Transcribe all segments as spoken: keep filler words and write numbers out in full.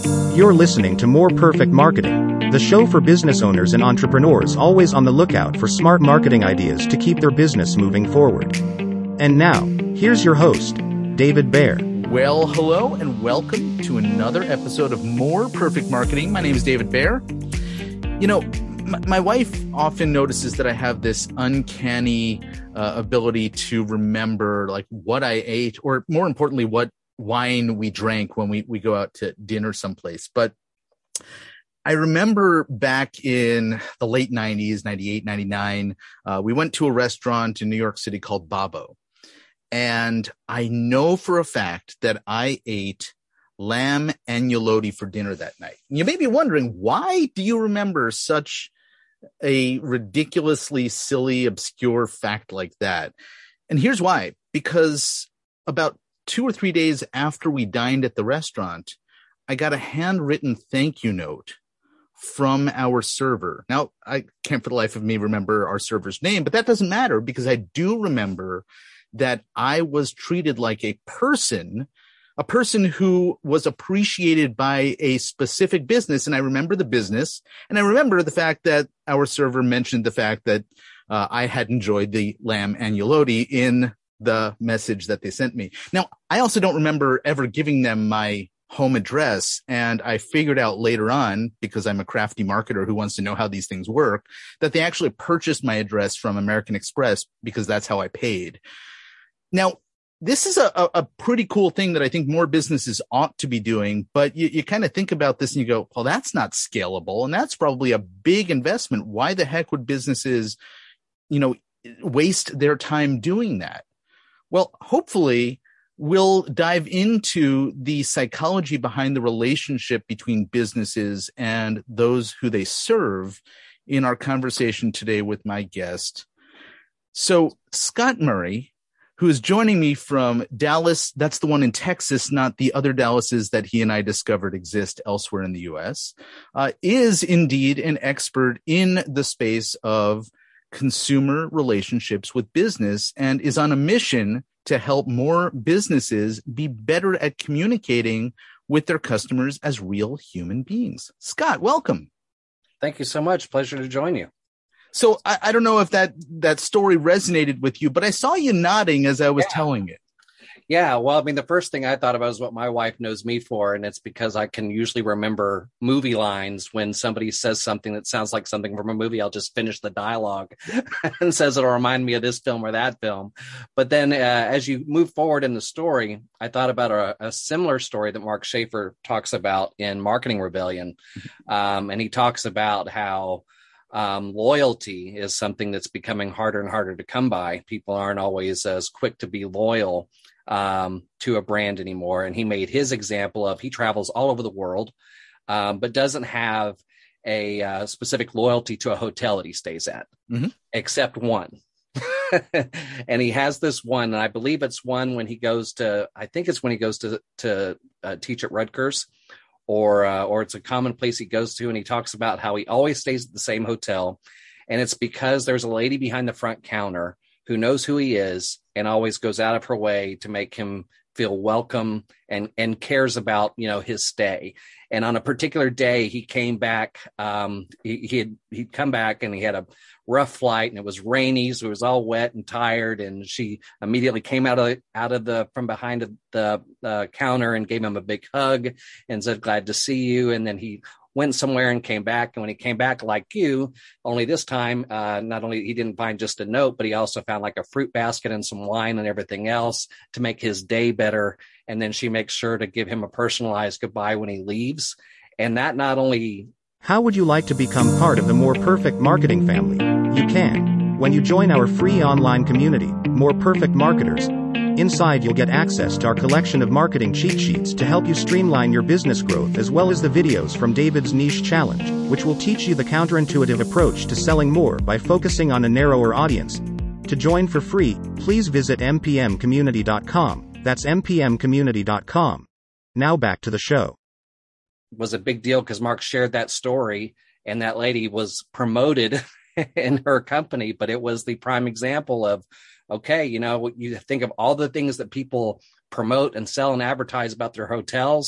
You're listening to More Perfect Marketing, the show for business owners and entrepreneurs always on the lookout for smart marketing ideas to keep their business moving forward. And now, here's your host, David Baer. Well, hello and welcome to another episode of More Perfect Marketing. My name is David Baer. You know, my, my wife often notices that I have this uncanny uh, ability to remember like what I ate, or more importantly, what wine we drank when we, we go out to dinner someplace. But I remember back in the late nineties, ninety-eight, ninety-nine, uh, we went to a restaurant in New York City called Babbo. And I know for a fact that I ate lamb agnolotti for dinner that night. You may be wondering, why do you remember such a ridiculously silly, obscure fact like that? And here's why. Because about two or three days after we dined at the restaurant, I got a handwritten thank you note from our server. Now, I can't for the life of me remember our server's name, but that doesn't matter because I do remember that I was treated like a person, a person who was appreciated by a specific business. And I remember the business, and I remember the fact that our server mentioned the fact that uh, I had enjoyed the lamb agnolotti in the message that they sent me. Now, I also don't remember ever giving them my home address. And I figured out later on, because I'm a crafty marketer who wants to know how these things work, that they actually purchased my address from American Express because that's how I paid. Now, this is a, a pretty cool thing that I think more businesses ought to be doing, but you, you kind of think about this and you go, well, that's not scalable. And that's probably a big investment. Why the heck would businesses, you know, waste their time doing that? Well, hopefully we'll dive into the psychology behind the relationship between businesses and those who they serve in our conversation today with my guest. So Scott Murray, who is joining me from Dallas, that's the one in Texas, not the other Dallases that he and I discovered exist elsewhere in the U S, uh, is indeed an expert in the space of consumer relationships with business and is on a mission to help more businesses be better at communicating with their customers as real human beings. Scott, welcome. Thank you so much. Pleasure to join you. So I, I don't know if that, that story resonated with you, but I saw you nodding as I was yeah. telling it. Yeah. Well, I mean, the first thing I thought about is what my wife knows me for. And it's because I can usually remember movie lines when somebody says something that sounds like something from a movie. I'll just finish the dialogue and says it'll remind me of this film or that film. But then uh, as you move forward in the story, I thought about a, a similar story that Mark Schaefer talks about in Marketing Rebellion. Um, and he talks about how Um, loyalty is something that's becoming harder and harder to come by. People aren't always as quick to be loyal um, to a brand anymore. And he made his example of he travels all over the world, um, but doesn't have a uh, specific loyalty to a hotel that he stays at, mm-hmm. except one. And he has this one, and I believe it's one when he goes to, I think it's when he goes to, to uh, teach at Rutgers. Or, uh, or it's a common place he goes to, and he talks about how he always stays at the same hotel. And it's because there's a lady behind the front counter who knows who he is and always goes out of her way to make him feel welcome and, and cares about, you know, his stay. And on a particular day, he came back, um, he, he had, he'd come back and he had a rough flight and it was rainy. So he was all wet and tired. And she immediately came out of, out of the, from behind the uh, counter and gave him a big hug and said, glad to see you. And then he went somewhere and came back. And when he came back, like you, only this time, uh, not only he didn't find just a note, but he also found like a fruit basket and some wine and everything else to make his day better. And then she makes sure to give him a personalized goodbye when he leaves. And that not only... How would you like to become part of the More Perfect Marketing family? You can, when you join our free online community, More Perfect Marketers. Inside you'll get access to our collection of marketing cheat sheets to help you streamline your business growth, as well as the videos from David's Niche Challenge, which will teach you the counterintuitive approach to selling more by focusing on a narrower audience. To join for free, please visit m p m community dot com. That's m p m community dot com. Now back to the show. Was a big deal because Mark shared that story, and that lady was promoted in her company, but it was the prime example of, okay, you know, you think of all the things that people promote and sell and advertise about their hotels,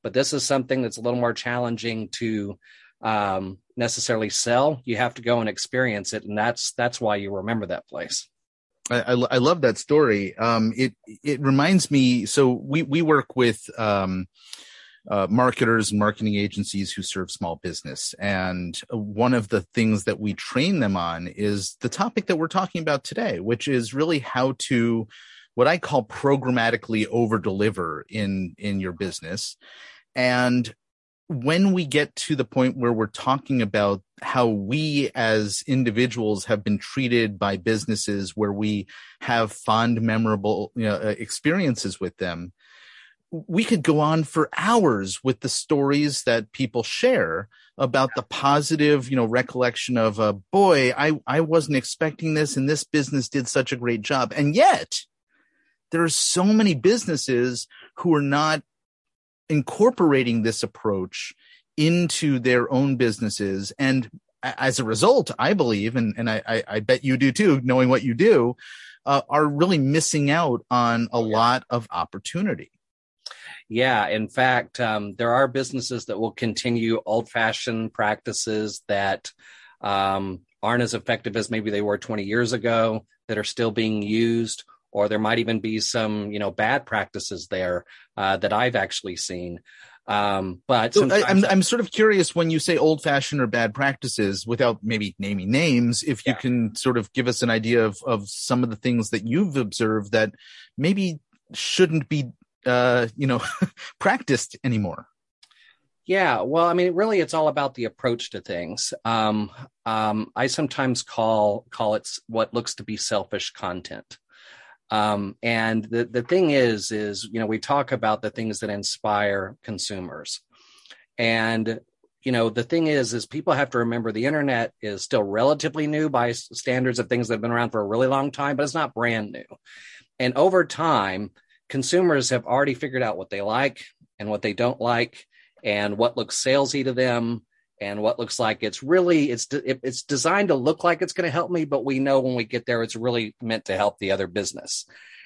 But this is something that's a little more challenging to um, necessarily sell. You have to go and experience it. And that's, that's why you remember that place. I, I, I love that story. Um, it, it reminds me, so we, we work with, um, uh, marketers and marketing agencies who serve small business. And one of the things that we train them on is the topic that we're talking about today, which is really how to, what I call programmatically over deliver in, in your business. And when we get to the point where we're talking about how we as individuals have been treated by businesses where we have fond, memorable, you know, experiences with them, we could go on for hours with the stories that people share about the positive, you know, recollection of, uh, boy, I, I wasn't expecting this and this business did such a great job. And yet there are so many businesses who are not incorporating this approach into their own businesses. And as a result, I believe, and, and I, I bet you do too, knowing what you do, uh, are really missing out on a lot of opportunity. Yeah. In fact, um, there are businesses that will continue old-fashioned practices that um, aren't as effective as maybe they were twenty years ago, that are still being used, or there might even be some, you know, bad practices there uh, that I've actually seen. Um, but so I, I'm I'm sort of curious, when you say old-fashioned or bad practices, without maybe naming names, if you yeah. can sort of give us an idea of of some of the things that you've observed that maybe shouldn't be, uh, you know, practiced anymore. Yeah, well, I mean, really, it's all about the approach to things. Um, um, I sometimes call call it what looks to be selfish content. Um, and the, the thing is, is, you know, we talk about the things that inspire consumers. And, you know, the thing is, is people have to remember the internet is still relatively new by standards of things that have been around for a really long time, but it's not brand new. And over time, consumers have already figured out what they like and what they don't like, and what looks salesy to them, and what looks like it's really, it's it's designed to look like it's going to help me, but we know when we get there, it's really meant to help the other business.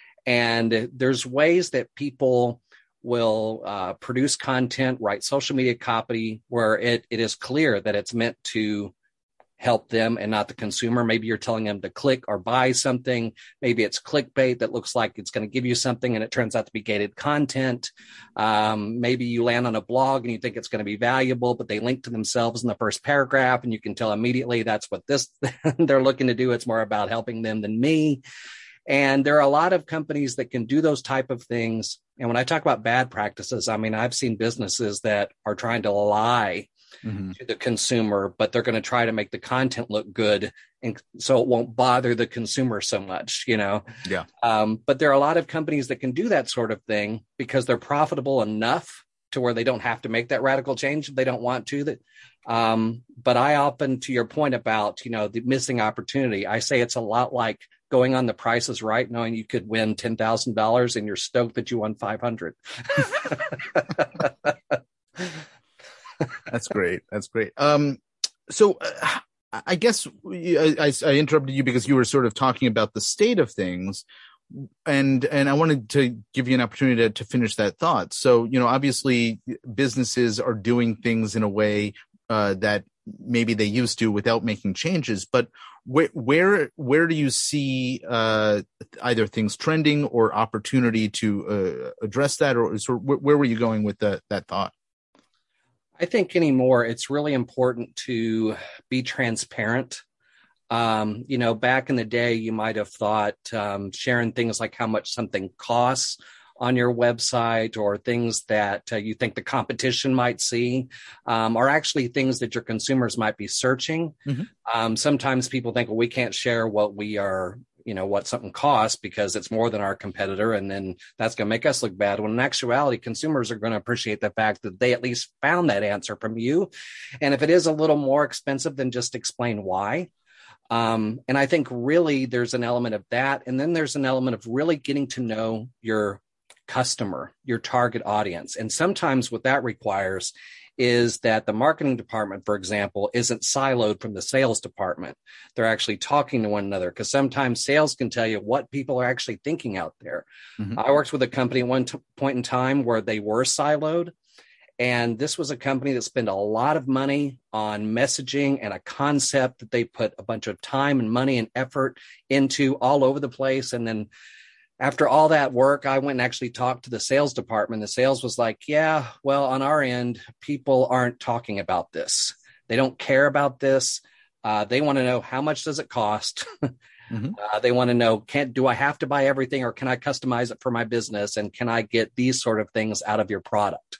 And there's ways that people will uh, produce content, write social media copy, where it it is clear that it's meant to help them and not the consumer. Maybe you're telling them to click or buy something. Maybe it's clickbait that looks like it's going to give you something and it turns out to be gated content. Um, maybe you land on a blog and you think it's going to be valuable, but they link to themselves in the first paragraph and you can tell immediately that's what this they're looking to do. It's more about helping them than me. And there are a lot of companies that can do those type of things. And when I talk about bad practices, I mean, I've seen businesses that are trying to lie Mm-hmm. to the consumer, but they're going to try to make the content look good, and so it won't bother the consumer so much, you know? Yeah. Um, but there are a lot of companies that can do that sort of thing because they're profitable enough to where they don't have to make that radical change if they don't want to. That, um, but I often, to your point about, you know, the missing opportunity, I say it's a lot like going on The Price is Right, knowing you could win ten thousand dollars and you're stoked that you won five hundred. That's great. That's great. Um, so uh, I guess I, I, I interrupted you because you were sort of talking about the state of things, and and I wanted to give you an opportunity to, to finish that thought. So, you know, obviously businesses are doing things in a way uh, that maybe they used to without making changes, but where where where do you see uh, either things trending or opportunity to uh, address that, or sort of where, where were you going with the, that thought? I think anymore, it's really important to be transparent. Um, you know, back in the day, you might have thought um, sharing things like how much something costs on your website, or things that uh, you think the competition might see, um, are actually things that your consumers might be searching. Mm-hmm. Um, sometimes people think, well, we can't share what we are, you know, what something costs because it's more than our competitor, and then that's going to make us look bad. When in actuality, consumers are going to appreciate the fact that they at least found that answer from you. And if it is a little more expensive, then just explain why. Um, and I think really there's an element of that. And then there's an element of really getting to know your customer, your target audience. And sometimes what that requires is that the marketing department, for example, isn't siloed from the sales department. They're actually talking to one another, because sometimes sales can tell you what people are actually thinking out there. Mm-hmm. I worked with a company at one t- point in time where they were siloed, And this was a company that spent a lot of money on messaging and a concept that they put a bunch of time and money and effort into all over the place. And then after all that work, I went and actually talked to the sales department. The sales was like, yeah, well, on our end, people aren't talking about this. They don't care about this. Uh, they want to know, how much does it cost? Mm-hmm. Uh, they want to know, can do I have to buy everything, or can I customize it for my business? And can I get these sort of things out of your product?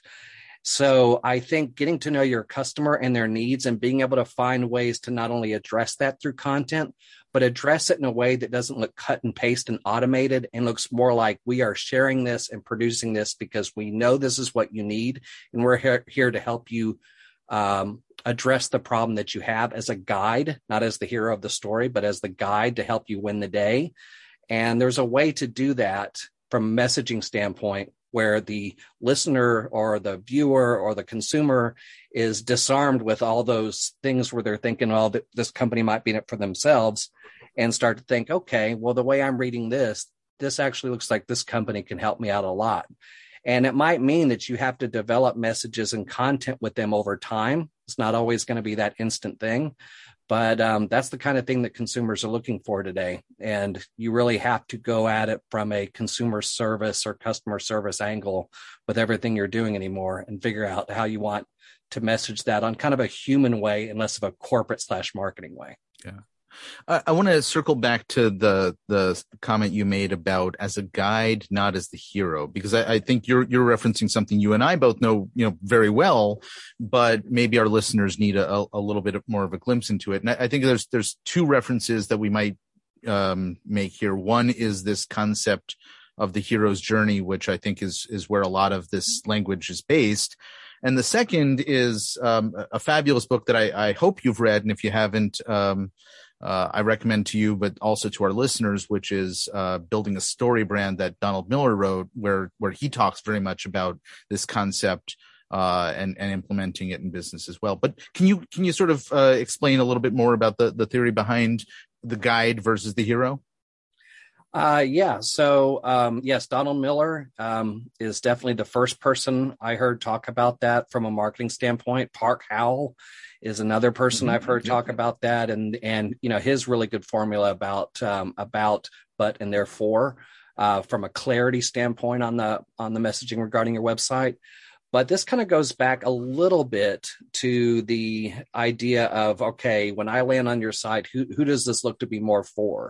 So I think getting to know your customer and their needs and being able to find ways to not only address that through content, but address it in a way that doesn't look cut and paste and automated and looks more like we are sharing this and producing this because we know this is what you need. And we're here, here to help you um, address the problem that you have as a guide, not as the hero of the story, but as the guide to help you win the day. And there's a way to do that from a messaging standpoint where the listener or the viewer or the consumer is disarmed with all those things where they're thinking, oh, th- this company might be in it for themselves, and start to think, okay, well, the way I'm reading this, this actually looks like this company can help me out a lot. And it might mean that you have to develop messages and content with them over time. It's not always going to be that instant thing, but um, that's the kind of thing that consumers are looking for today. And you really have to go at it from a consumer service or customer service angle with everything you're doing anymore, and figure out how you want to message that on kind of a human way and less of a corporate slash marketing way. Yeah. I, I want to circle back to the the comment you made about as a guide, not as the hero, because I, I think you're you're referencing something you and I both know, you know, very well, but maybe our listeners need a, a little bit more of a glimpse into it. And I, I think there's there's two references that we might um, make here. One is this concept of the hero's journey, which I think is is where a lot of this language is based. And the second is um, a fabulous book that I, I hope you've read, and if you haven't, um, Uh, I recommend to you, but also to our listeners, which is uh, Building a Story Brand that Donald Miller wrote, where where he talks very much about this concept uh, and and implementing it in business as well. But can you can you sort of uh, explain a little bit more about the the theory behind the guide versus the hero? Uh, yeah. So, um, yes, Donald Miller um, is definitely the first person I heard talk about that from a marketing standpoint. Park Howell is another person mm-hmm. I've heard talk about that. And, and, you know, his really good formula about, um, about, but, and therefore, uh, from a clarity standpoint on the, on the messaging regarding your website. But this kind of goes back a little bit to the idea of, okay, when I land on your site, who, who does this look to be more for?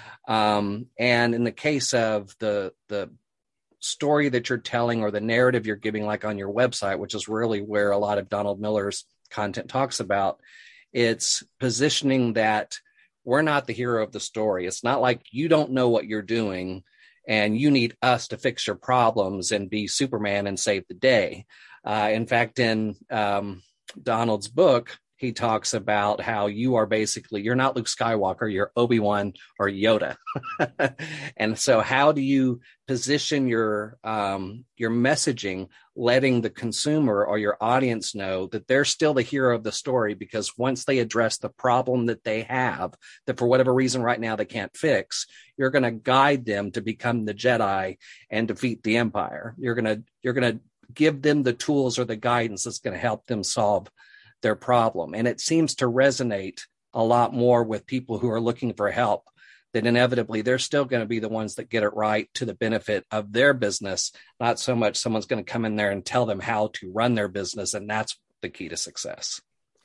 Um, and in the case of the, the story that you're telling or the narrative you're giving, like on your website, which is really where a lot of Donald Miller's content talks about, it's positioning that we're not the hero of the story. It's not like you don't know what you're doing and you need us to fix your problems and be Superman and save the day. Uh, in fact, in um, Donald's book, he talks about how you are basically, you're not Luke Skywalker, you're Obi-Wan or Yoda. And so how do you position your um, your messaging, letting the consumer or your audience know that they're still the hero of the story? Because once they address the problem that they have, that for whatever reason right now they can't fix, you're going to guide them to become the Jedi and defeat the Empire. You're going to you're going to give them the tools or the guidance that's going to help them solve their problem. And it seems to resonate a lot more with people who are looking for help, that inevitably they're still going to be the ones that get it right to the benefit of their business, not so much someone's going to come in there and tell them how to run their business. And that's the key to success.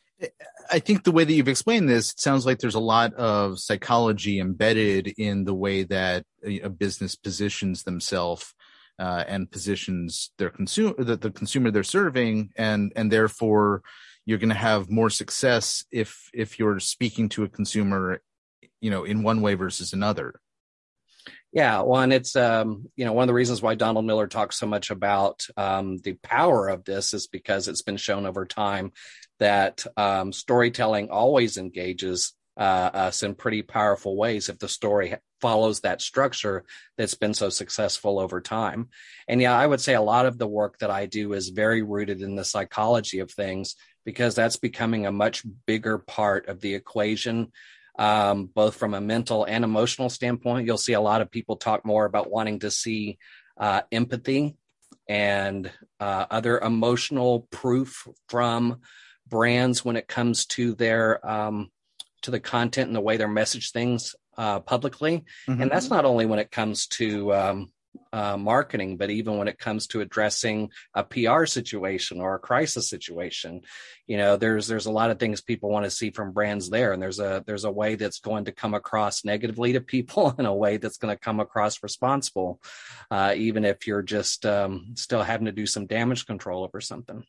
I think the way that you've explained this, it sounds like there's a lot of psychology embedded in the way that a business positions themselves uh, and positions their consumer, the, the consumer they're serving, and and therefore you're going to have more success if if you're speaking to a consumer, you know, in one way versus another. Yeah, well, and it's, um, you know, one of the reasons why Donald Miller talks so much about um, the power of this is because it's been shown over time that um, storytelling always engages uh, us in pretty powerful ways if the story follows that structure that's been so successful over time. And yeah, I would say a lot of the work that I do is very rooted in the psychology of things, because that's becoming a much bigger part of the equation. Um, both from a mental and emotional standpoint. You'll see a lot of people talk more about wanting to see uh, empathy and uh, other emotional proof from brands when it comes to their um, to the content and the way they message things uh, publicly. Mm-hmm. And that's not only when it comes to um, uh, marketing, but even when it comes to addressing a P R situation or a crisis situation. You know, there's there's a lot of things people want to see from brands there, and there's a there's a way that's going to come across negatively to people and a way that's going to come across responsible, uh, even if you're just um, still having to do some damage control over something.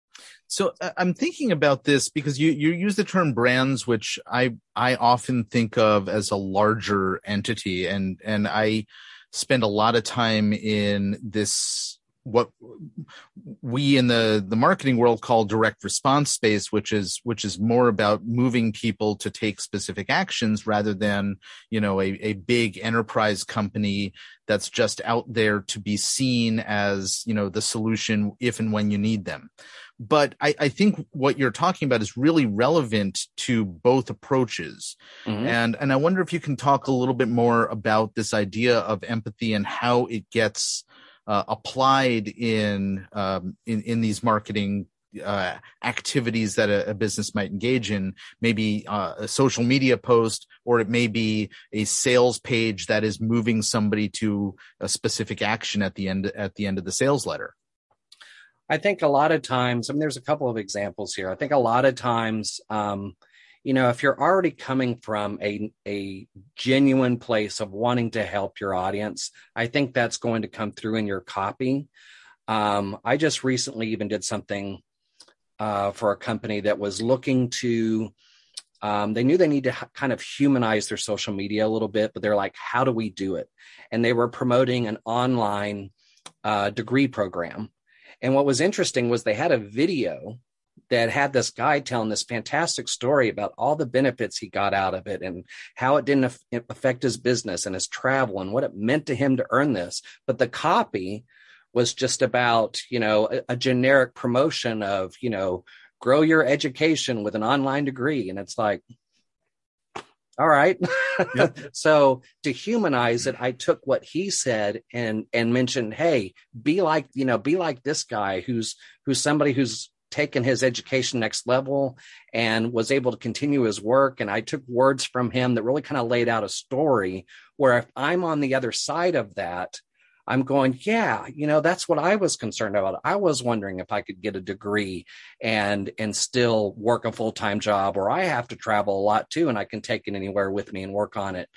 So uh, I'm thinking about this because you, you use the term brands, which I I often think of as a larger entity, and and I spend a lot of time in this, what we in the, the marketing world call direct response space, which is which is more about moving people to take specific actions rather than, you know, a, a big enterprise company that's just out there to be seen as, you know, the solution if and when you need them. But I, I think what you're talking about is really relevant to both approaches. Mm-hmm. And, and I wonder if you can talk a little bit more about this idea of empathy and how it gets uh, applied in, um, in, in these marketing uh, activities that a, a business might engage in, maybe uh, a social media post, or it may be a sales page that is moving somebody to a specific action at the end, at the end of the sales letter. I think a lot of times, I mean, there's a couple of examples here. I think a lot of times, um, you know, if you're already coming from a, a genuine place of wanting to help your audience, I think that's going to come through in your copy. Um, I just recently even did something uh, for a company that was looking to, um, they knew they need to ha- kind of humanize their social media a little bit, but they're like, how do we do it? And they were promoting an online uh, degree program. And what was interesting was they had a video that had this guy telling this fantastic story about all the benefits he got out of it and how it didn't af- affect his business and his travel and what it meant to him to earn this. But the copy was just about, you know, a, a generic promotion of, you know, grow your education with an online degree. And it's like, all right. Yep. So to humanize it, I took what he said and and mentioned, hey, be like, you know, be like this guy who's who's somebody who's taken his education next level and was able to continue his work. And I took words from him that really kind of laid out a story where if I'm on the other side of that, I'm going, yeah, you know, that's what I was concerned about. I was wondering if I could get a degree and and still work a full-time job, or I have to travel a lot too, and I can take it anywhere with me and work on it.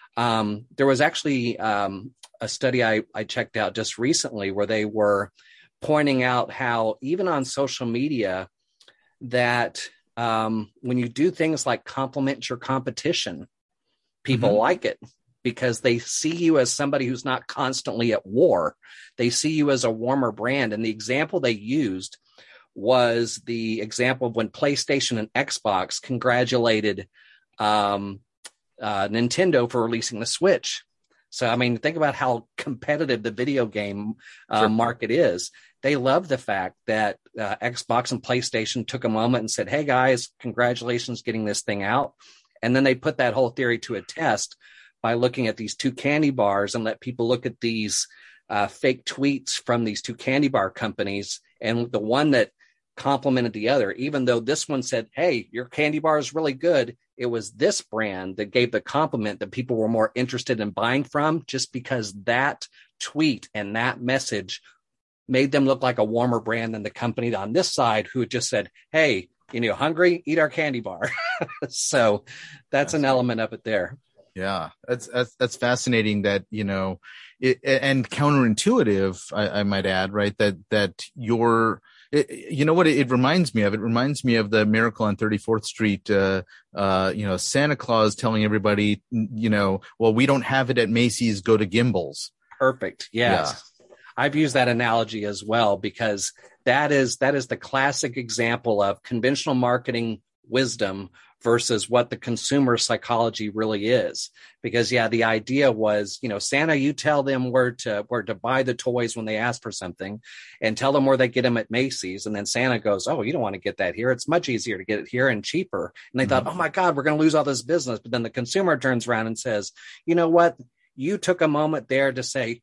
Um, there was actually um, a study I, I checked out just recently where they were pointing out how even on social media that um, when you do things like compliment your competition, people mm-hmm. like it. Because they see you as somebody who's not constantly at war. They see you as a warmer brand. And the example they used was the example of when PlayStation and Xbox congratulated um, uh, Nintendo for releasing the Switch. So, I mean, think about how competitive the video game uh, sure. market is. They love the fact that uh, Xbox and PlayStation took a moment and said, hey, guys, congratulations getting this thing out. And then they put that whole theory to a test by looking at these two candy bars and let people look at these uh, fake tweets from these two candy bar companies. And the one that complimented the other, even though this one said, hey, your candy bar is really good, it was this brand that gave the compliment that people were more interested in buying from, just because that tweet and that message made them look like a warmer brand than the company on this side who just said, hey, you know, hungry, eat our candy bar. So that's, that's an element of it there. Yeah, that's, that's, that's fascinating that, you know, it, and counterintuitive, I, I might add, right? That, that you're, it, you know what it, it reminds me of? It reminds me of the Miracle on thirty-fourth Street, uh, uh, you know, Santa Claus telling everybody, you know, well, we don't have it at Macy's, go to Gimbel's. Perfect. Yes. Yeah. I've used that analogy as well, because that is, that is the classic example of conventional marketing wisdom versus what the consumer psychology really is. Because yeah, the idea was, you know, Santa, you tell them where to where to buy the toys when they ask for something, and tell them where they get them at Macy's. And then Santa goes, oh, you don't want to get that here. It's much easier to get it here and cheaper. And they mm-hmm. thought, oh my God, we're going to lose all this business. But then the consumer turns around and says, you know what? You took a moment there to say,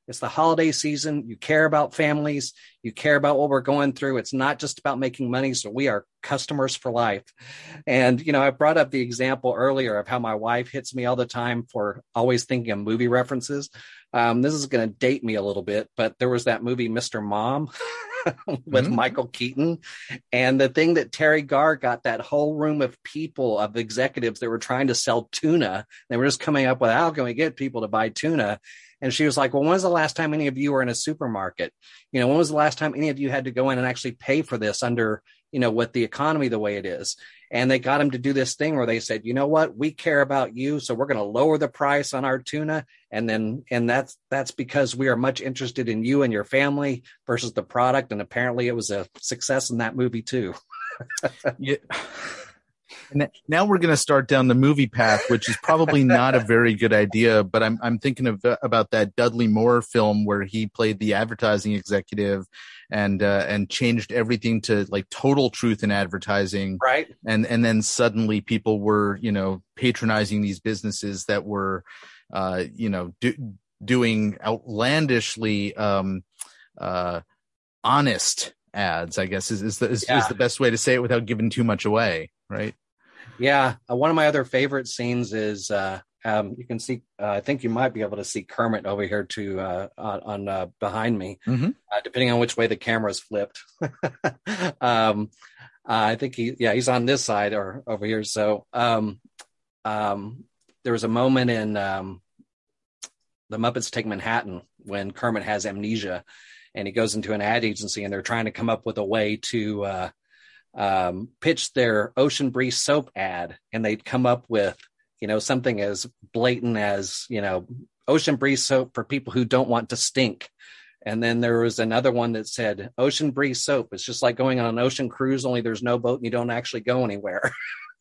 It's the holiday season. You care about families. You care about what we're going through. It's not just about making money. So we are customers for life. And, you know, I brought up the example earlier of how my wife hits me all the time for always thinking of movie references. Um, this is going to date me a little bit, but there was that movie, Mister Mom, with mm-hmm. Michael Keaton. And the thing that Terry Garr got that whole room of people, of executives that were trying to sell tuna. They were just coming up with, how can we get people to buy tuna? And she was like, well, when was the last time any of you were in a supermarket? You know, when was the last time any of you had to go in and actually pay for this under, you know, with the economy the way it is? And they got him to do this thing where they said, you know what, we care about you, so we're going to lower the price on our tuna. And then, and that's, that's because we are much interested in you and your family versus the product. And apparently it was a success in that movie too. Yeah. And now we're going to start down the movie path, which is probably not a very good idea. But I'm I'm thinking of about that Dudley Moore film where he played the advertising executive and uh, and changed everything to like total truth in advertising. Right. And and then suddenly people were, you know, patronizing these businesses that were, uh, you know, do, doing outlandishly um, uh, honest ads, I guess is is the, is, yeah. is the best way to say it without giving too much away. Right. Yeah, uh, one of my other favorite scenes is uh, um, you can see. Uh, I think you might be able to see Kermit over here to uh, on, on uh, behind me, mm-hmm. uh, depending on which way the camera is flipped. um, uh, I think he, yeah, he's on this side or over here. So um, um, there was a moment in um, the Muppets Take Manhattan when Kermit has amnesia, and he goes into an ad agency, and they're trying to come up with a way to. Uh, um, pitch their Ocean Breeze soap ad, and they'd come up with, you know, something as blatant as, you know, Ocean Breeze soap for people who don't want to stink. And then there was another one that said Ocean Breeze soap. It's just like going on an ocean cruise, only there's no boat and you don't actually go anywhere.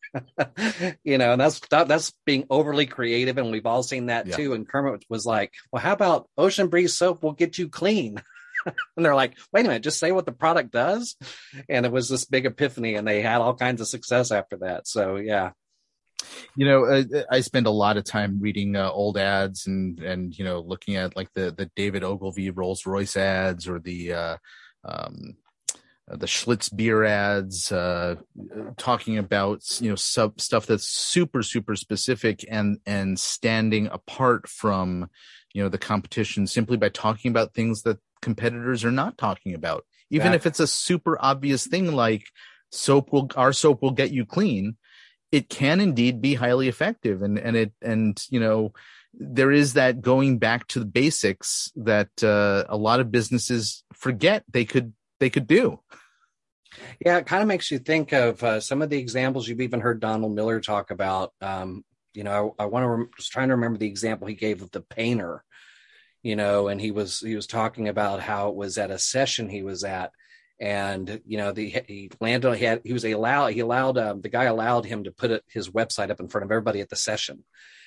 You know, and that's that, that's being overly creative, and we've all seen that yeah. too. And Kermit was like, well, how about Ocean Breeze soap will get you clean? And they're like, wait a minute, just say what the product does. And it was this big epiphany, and they had all kinds of success after that. So, yeah. You know, uh, I spend a lot of time reading uh, old ads and, and, you know, looking at like the, the David Ogilvy Rolls Royce ads or the, uh, um, the Schlitz beer ads, uh, talking about, you know, sub stuff that's super, super specific and, and standing apart from, you know, the competition simply by talking about things that competitors are not talking about, even yeah. if it's a super obvious thing like soap will our soap will get you clean. It can indeed be highly effective, and and it and you know there is that going back to the basics that uh, a lot of businesses forget they could they could do. Yeah, it kind of makes you think of uh, some of the examples you've even heard Donald Miller talk about. Um, you know, I, I want to rem- was trying to remember the example he gave of the painter. You know, and he was he was talking about how it was at a session he was at, and you know, the he landed he had he was allowed he allowed um, the guy allowed him to put it, his website up in front of everybody at the session,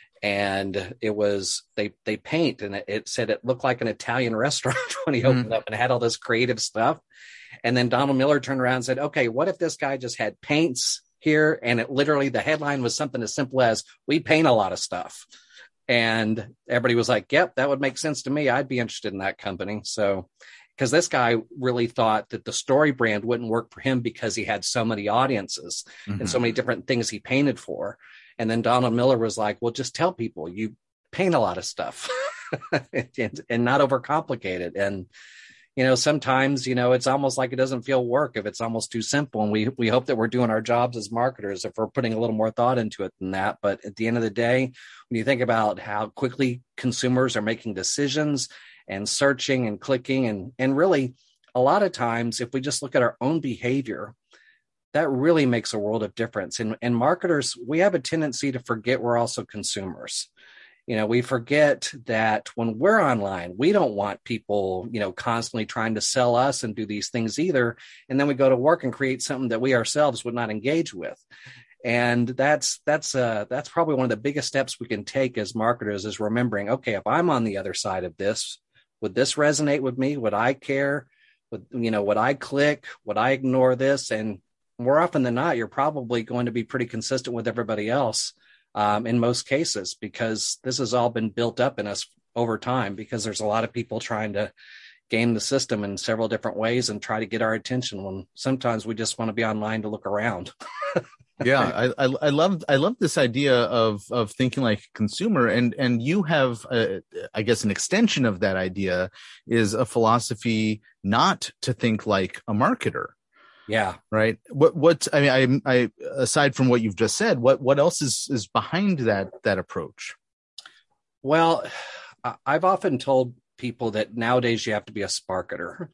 and it was they they paint, and it, it said it looked like an Italian restaurant when he mm. opened up, and it had all this creative stuff. And then Donald Miller turned around and said, okay, what if this guy just had paints here, and it literally the headline was something as simple as, we paint a lot of stuff. And everybody was like, yep, that would make sense to me. I'd be interested in that company. So, because this guy really thought that the story brand wouldn't work for him because he had so many audiences mm-hmm. and so many different things he painted for. And then Donald Miller was like, well, just tell people you paint a lot of stuff and, and not overcomplicate it. And, you know, sometimes, you know, it's almost like it doesn't feel work if it's almost too simple. And we we hope that we're doing our jobs as marketers if we're putting a little more thought into it than that. But at the end of the day, when you think about how quickly consumers are making decisions and searching and clicking, and and really a lot of times, if we just look at our own behavior, that really makes a world of difference. And, and marketers, we have a tendency to forget we're also consumers. You know, we forget that when we're online, we don't want people, you know, constantly trying to sell us and do these things either. And then we go to work and create something that we ourselves would not engage with. And that's that's uh, that's probably one of the biggest steps we can take as marketers, is remembering, okay, if I'm on the other side of this, would this resonate with me? Would I care? Would, you know, would I click? Would I ignore this? And more often than not, you're probably going to be pretty consistent with everybody else. Um, in most cases, because this has all been built up in us over time, because there's a lot of people trying to game the system in several different ways and try to get our attention when sometimes we just want to be online to look around. Yeah, I, I I love I love this idea of of thinking like a consumer, and and you have a, I guess an extension of that idea is a philosophy not to think like a marketer. Yeah. Right. What what I mean, I I aside from what you've just said, what what else is is behind that that approach? Well, I've often told people that nowadays you have to be a sparketer.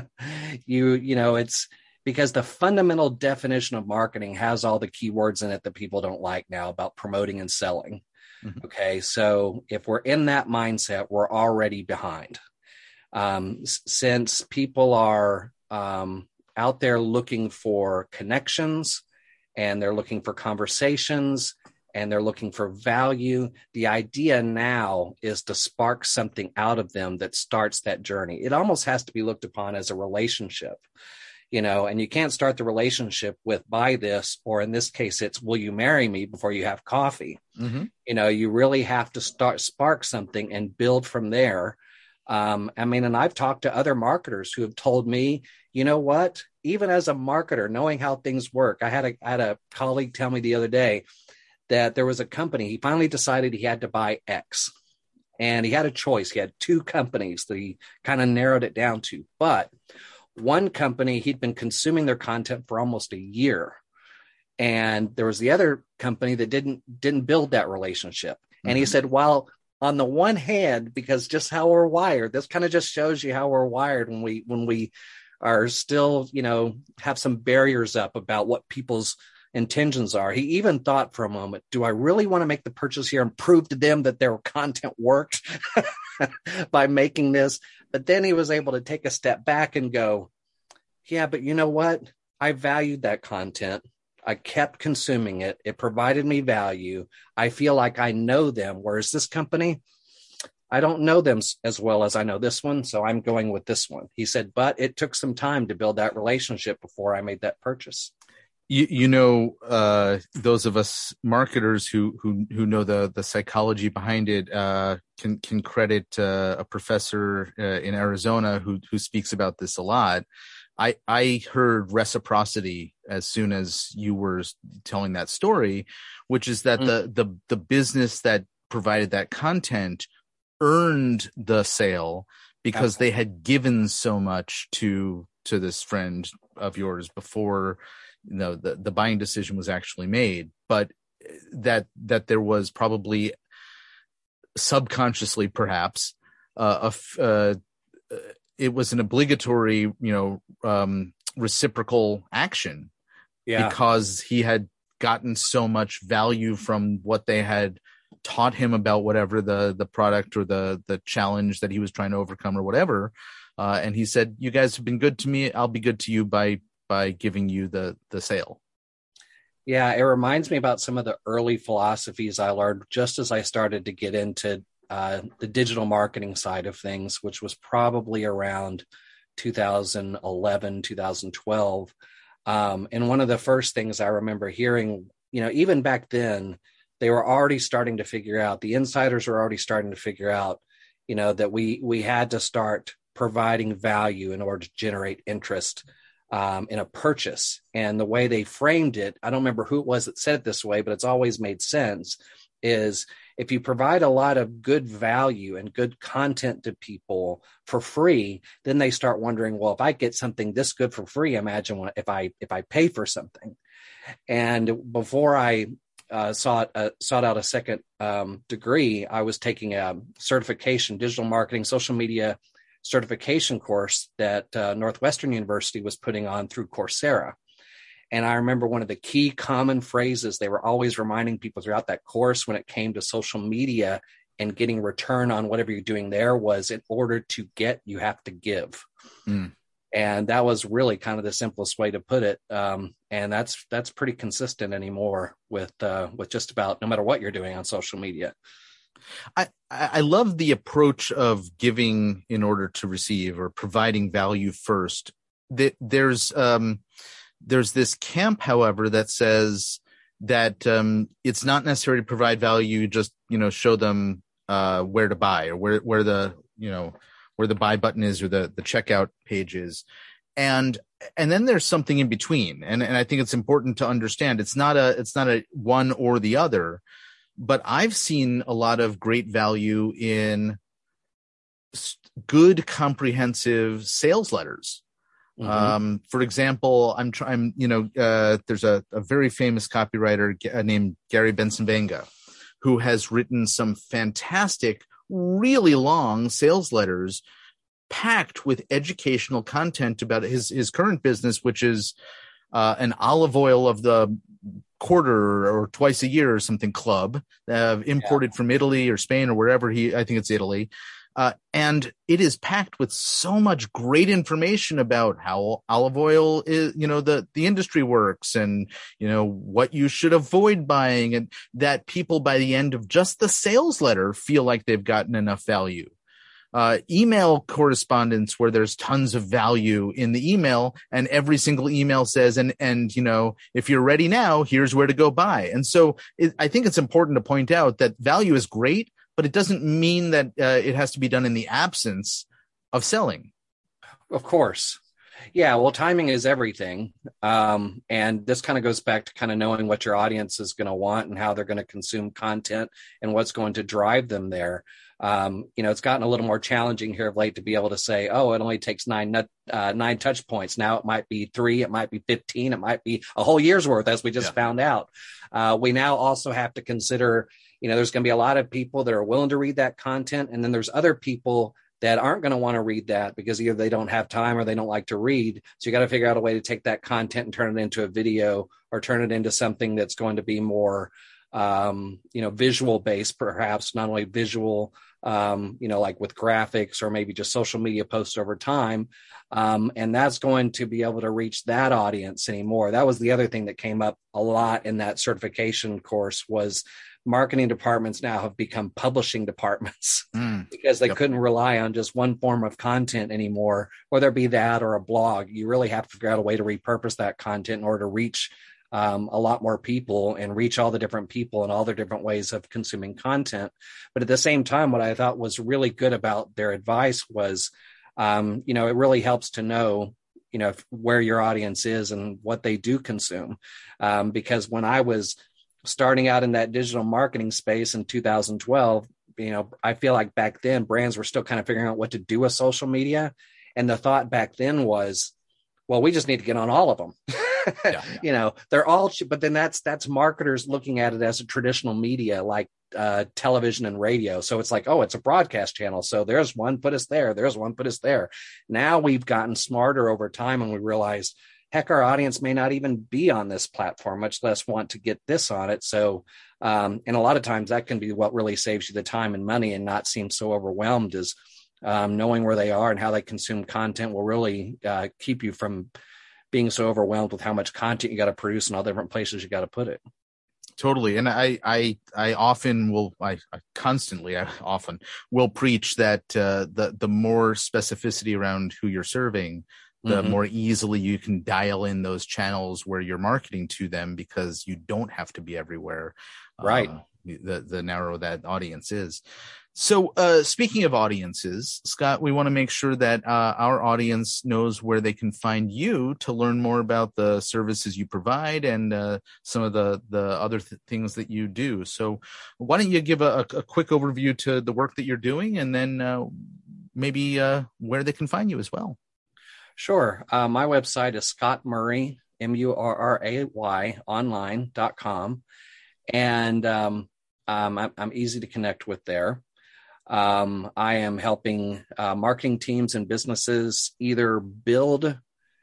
you you know it's because the fundamental definition of marketing has all the keywords in it that people don't like now about promoting and selling. Mm-hmm. Okay, so if we're in that mindset, we're already behind. Um, since people are um, out there looking for connections, and they're looking for conversations, and they're looking for value, the idea now is to spark something out of them that starts that journey. It almost has to be looked upon as a relationship. You know, and you can't start the relationship with buy this, or in this case, it's will you marry me before you have coffee? Mm-hmm. You know, you really have to start spark something and build from there. Um, I mean, and I've talked to other marketers who have told me, you know what, even as a marketer, knowing how things work, I had a I had a colleague tell me the other day that there was a company, he finally decided he had to buy X, and he had a choice. He had two companies that he kind of narrowed it down to, but one company, he'd been consuming their content for almost a year. And there was the other company that didn't didn't build that relationship. Mm-hmm. And he said, well, on the one hand, because just how we're wired, this kind of just shows you how we're wired when we when we are still, you know, have some barriers up about what people's intentions are. He even thought for a moment, do I really want to make the purchase here and prove to them that their content worked by making this? But then he was able to take a step back and go, yeah, but you know what? I valued that content. I kept consuming it. It provided me value. I feel like I know them. Whereas this company, I don't know them as well as I know this one. So I'm going with this one. He said, but it took some time to build that relationship before I made that purchase. You, you know, uh, those of us marketers who who who know the the psychology behind it uh, can can credit uh, a professor uh, in Arizona who who speaks about this a lot. I I heard reciprocity as soon as you were telling that story, which is that mm. the the the business that provided that content earned the sale because Absolutely. They had given so much to to this friend of yours before, you know, the, the buying decision was actually made, but that, that there was probably subconsciously perhaps, uh, a, uh, it was an obligatory, you know, um, reciprocal action yeah. because he had gotten so much value from what they had taught him about whatever the, the product or the, the challenge that he was trying to overcome or whatever. Uh, and he said, you guys have been good to me. I'll be good to you by, by giving you the the sale. Yeah, it reminds me about some of the early philosophies I learned just as I started to get into uh, the digital marketing side of things, which was probably around two thousand eleven, two thousand twelve. Um, and one of the first things I remember hearing, you know, even back then, they were already starting to figure out, the insiders were already starting to figure out, you know, that we we had to start providing value in order to generate interest Um, in a purchase. And the way they framed it, I don't remember who it was that said it this way, but it's always made sense, is if you provide a lot of good value and good content to people for free, then they start wondering, well, if I get something this good for free, imagine what, if I if I pay for something. And before I uh, sought, uh, sought out a second um, degree, I was taking a certification, digital marketing, social media certification course that uh, Northwestern University was putting on through Coursera. And I remember one of the key common phrases they were always reminding people throughout that course when it came to social media and getting return on whatever you're doing there was, in order to get, you have to give. Mm. And that was really kind of the simplest way to put it. Um, and that's that's pretty consistent anymore with uh, with just about no matter what you're doing on social media. I, I love the approach of giving in order to receive, or providing value first. There's um, there's this camp, however, that says that um, it's not necessary to provide value. Just, you know, show them uh, where to buy or where, where the, you know, where the buy button is or the, the checkout page is. And, and then there's something in between. And, and I think it's important to understand it's not a, it's not a one or the other, but I've seen a lot of great value in good, comprehensive sales letters. Mm-hmm. Um, for example, I'm trying, you know, uh, there's a, a very famous copywriter named Gary Bencivenga who has written some fantastic, really long sales letters packed with educational content about his, his current business, which is uh, an olive oil of the quarter or twice a year or something club uh, imported yeah. from Italy or Spain or wherever he, I think it's Italy. Uh, and it is packed with so much great information about how olive oil is, you know, the, the industry works and, you know, what you should avoid buying, and that people by the end of just the sales letter feel like they've gotten enough value. Uh, email correspondence where there's tons of value in the email, and every single email says, and, and, you know, if you're ready now, here's where to go buy. And so it, I think it's important to point out that value is great, but it doesn't mean that uh, it has to be done in the absence of selling. Of course. Yeah. Well, timing is everything. Um, and this kind of goes back to kind of knowing what your audience is going to want and how they're going to consume content and what's going to drive them there. Um, you know, it's gotten a little more challenging here of late to be able to say, oh, it only takes nine, uh, nine touch points. Now it might be three, it might be fifteen, it might be a whole year's worth, as we just yeah. found out. Uh, we now also have to consider, you know, there's going to be a lot of people that are willing to read that content. And then there's other people that aren't going to want to read that because either they don't have time or they don't like to read. So you got to figure out a way to take that content and turn it into a video or turn it into something that's going to be more, um, you know, visual based, perhaps not only visual, um, you know, like with graphics or maybe just social media posts over time. Um, and that's going to be able to reach that audience anymore. That was the other thing that came up a lot in that certification course was marketing departments now have become publishing departments mm, because they yep. couldn't rely on just one form of content anymore, whether it be that or a blog. You really have to figure out a way to repurpose that content in order to reach um, a lot more people and reach all the different people and all their different ways of consuming content. But at the same time, what I thought was really good about their advice was, um, you know, it really helps to know, you know, if, where your audience is and what they do consume. Um, because when I was starting out in that digital marketing space in two thousand twelve, you know, I feel like back then brands were still kind of figuring out what to do with social media. And the thought back then was, well, we just need to get on all of them. yeah, yeah. You know, they're all, but then that's, that's marketers looking at it as a traditional media like uh, television and radio. So it's like, oh, it's a broadcast channel. So there's one, put us there. There's one, put us there. Now we've gotten smarter over time and we realized, heck, our audience may not even be on this platform, much less want to get this on it. So, um, and a lot of times that can be what really saves you the time and money and not seem so overwhelmed is um, knowing where they are and how they consume content will really uh, keep you from being so overwhelmed with how much content you got to produce and all different places you got to put it. Totally. And I, I, I often will, I, I constantly, I often will preach that uh, the, the more specificity around who you're serving, the mm-hmm. more easily you can dial in those channels where you're marketing to them because you don't have to be everywhere. Right. Uh, the, the narrower that audience is. So uh, speaking of audiences, Scott, we want to make sure that uh, our audience knows where they can find you to learn more about the services you provide and uh, some of the, the other th- things that you do. So why don't you give a, a quick overview to the work that you're doing and then uh, maybe uh, where they can find you as well. Sure. Uh, my website is Scott Murray, M U R R A Y, online dot com. And um, um, I'm, I'm easy to connect with there. Um, I am helping uh, marketing teams and businesses either build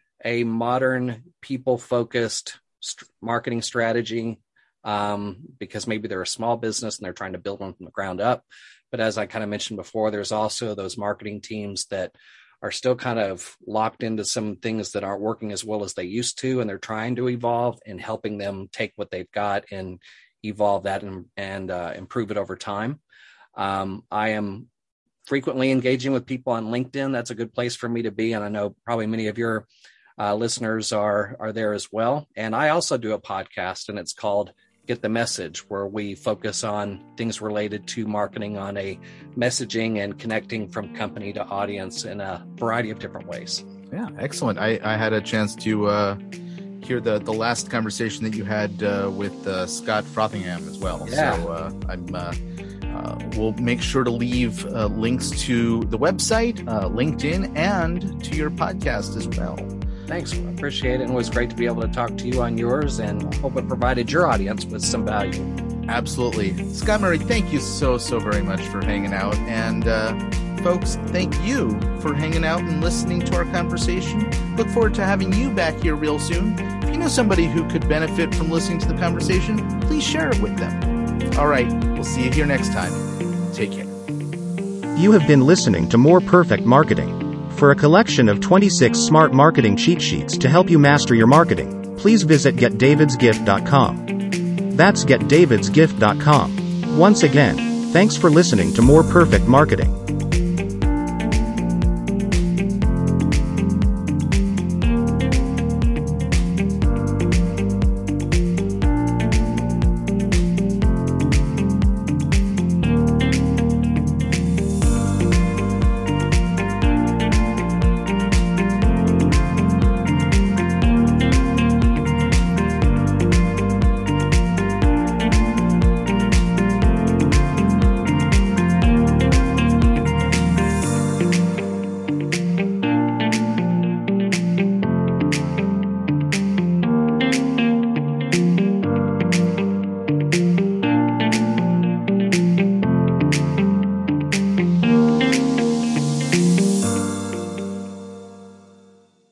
a modern, people-focused st- marketing strategy um, because maybe they're a small business and they're trying to build one from the ground up. But as I kind of mentioned before, there's also those marketing teams that are still kind of locked into some things that aren't working as well as they used to, and they're trying to evolve and helping them take what they've got and evolve that and, and uh, improve it over time. Um, I am frequently engaging with people on LinkedIn. That's a good place for me to be. And I know probably many of your uh, listeners are, are there as well. And I also do a podcast and it's called Get the Message, where we focus on things related to marketing on a messaging and connecting from company to audience in a variety of different ways. Yeah, excellent. I, I had a chance to uh, hear the, the last conversation that you had uh, with uh, Scott Frothingham as well. Yeah. So uh, I'm uh, uh, we'll make sure to leave uh, links to the website, uh, LinkedIn, and to your podcast as well. Thanks. I appreciate it. And it was great to be able to talk to you on yours, and hope it provided your audience with some value. Absolutely. Scott Murray, thank you so, so very much for hanging out. And uh, folks, thank you for hanging out and listening to our conversation. Look forward to having you back here real soon. If you know somebody who could benefit from listening to the conversation, please share it with them. All right. We'll see you here next time. Take care. You have been listening to More Perfect Marketing. For a collection of twenty-six smart marketing cheat sheets to help you master your marketing, please visit get davids gift dot com. That's get davids gift dot com. Once again, thanks for listening to More Perfect Marketing.